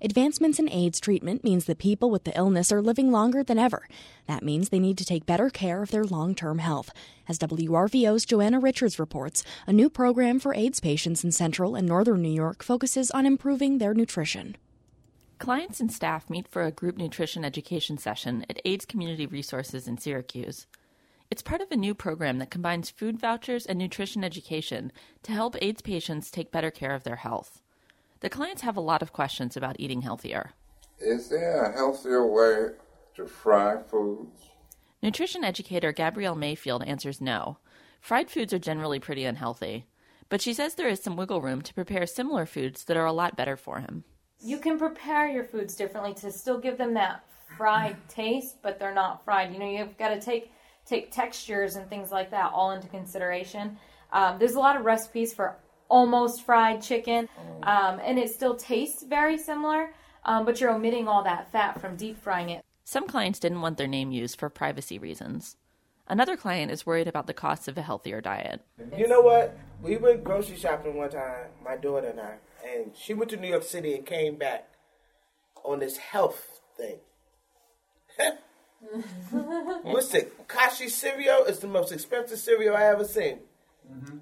Advancements in AIDS treatment means that people with the illness are living longer than ever. That means they need to take better care of their long-term health. As WRVO's Joanna Richards reports, a new program for AIDS patients in Central and Northern New York focuses on improving their nutrition. Clients and staff meet for a group nutrition education session at AIDS Community Resources in Syracuse. It's part of a new program that combines food vouchers and nutrition education to help AIDS patients take better care of their health. The clients have a lot of questions about eating healthier. Is there a healthier way to fry foods? Nutrition educator Gabrielle Mayfield answers no. Fried foods are generally pretty unhealthy, but she says there is some wiggle room to prepare similar foods that are a lot better for him. You can prepare your foods differently to still give them that fried taste, but they're not fried. You've got to take textures and things like that all into consideration. There's a lot of recipes for almost fried chicken, and it still tastes very similar, but you're omitting all that fat from deep frying it. Some clients didn't want their name used for privacy reasons. Another client is worried about the costs of a healthier diet. You know what? We went grocery shopping one time, my daughter and I, and she went to New York City and came back on this health thing. What's it? Kashi cereal is the most expensive cereal I ever seen. Mm-hmm.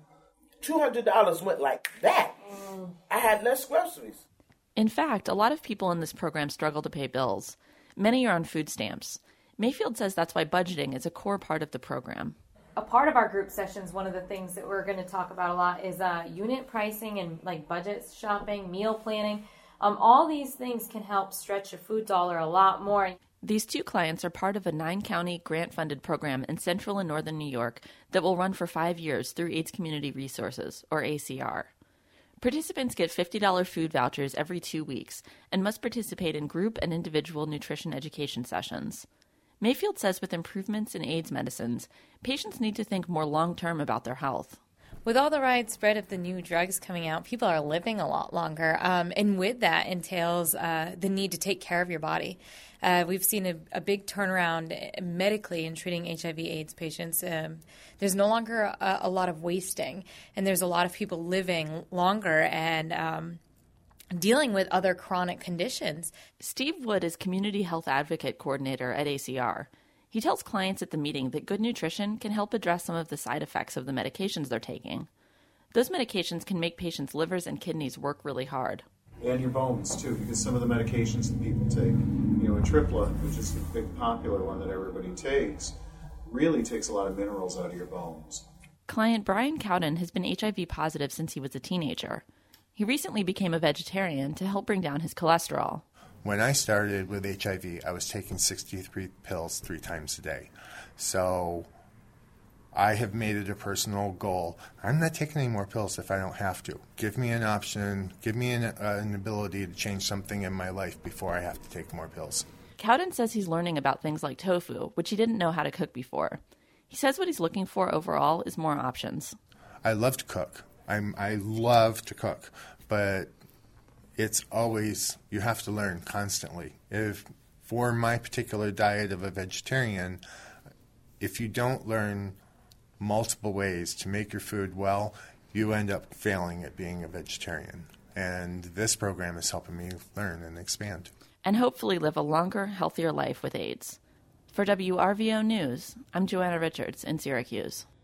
$200 went like that. I had less groceries. In fact, a lot of people in this program struggle to pay bills. Many are on food stamps. Mayfield says that's why budgeting is a core part of the program. A part of our group sessions, one of the things that we're going to talk about a lot is unit pricing and like budget shopping, meal planning. All these things can help stretch a food dollar a lot more. These two clients are part of a 9-county grant-funded program in Central and Northern New York that will run for 5 years through AIDS Community Resources, or ACR. Participants get $50 food vouchers every 2 weeks and must participate in group and individual nutrition education sessions. Mayfield says with improvements in AIDS medicines, patients need to think more long-term about their health. With all the widespread of the new drugs coming out, people are living a lot longer. And with that entails the need to take care of your body. We've seen a big turnaround medically in treating HIV/AIDS patients. There's no longer a lot of wasting, and there's a lot of people living longer and dealing with other chronic conditions. Steve Wood is Community Health Advocate Coordinator at ACR. He tells clients at the meeting that good nutrition can help address some of the side effects of the medications they're taking. Those medications can make patients' livers and kidneys work really hard. And your bones, too, because some of the medications that people take, Atripla, which is the big popular one that everybody takes, really takes a lot of minerals out of your bones. Client Brian Cowden has been HIV positive since he was a teenager. He recently became a vegetarian to help bring down his cholesterol. When I started with HIV, I was taking 63 pills 3 times a day. So I have made it a personal goal. I'm not taking any more pills if I don't have to. Give me an option. Give me an ability to change something in my life before I have to take more pills. Cowden says he's learning about things like tofu, which he didn't know how to cook before. He says what he's looking for overall is more options. I love to cook. I love to cook, but it's always, you have to learn constantly. If for my particular diet of a vegetarian, if you don't learn multiple ways to make your food well, you end up failing at being a vegetarian. And this program is helping me learn and expand. And hopefully live a longer, healthier life with AIDS. For WRVO News, I'm Joanna Richards in Syracuse.